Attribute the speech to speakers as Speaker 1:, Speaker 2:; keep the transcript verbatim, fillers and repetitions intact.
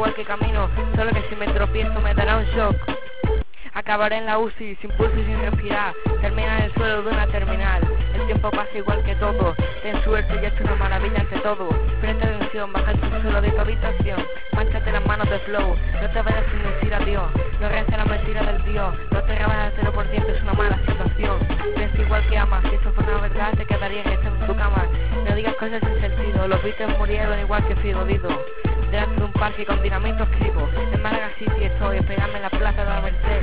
Speaker 1: igual que camino, solo que si me tropiezo me dará un shock. Acabaré en la U C I, sin pulso y sin respirar, terminar en el suelo de una terminal. El tiempo pasa igual que todo, ten suerte y hecho una maravilla ante todo. Presta atención, baja el subsuelo de tu habitación, mánchate las manos de flow, no te vayas sin decir adiós, no reces la mentira del Dios, no te rebajas al cero por ciento, es una mala situación. Piensa igual que amas, si eso fuera una verdad te quedarías echado en tu cama. No digas cosas sin sentido, los Beatles murieron igual que Fido Dido. Delante de un parque con dinamito escribo, en Málaga City estoy, esperadme en la plaza de la Merced.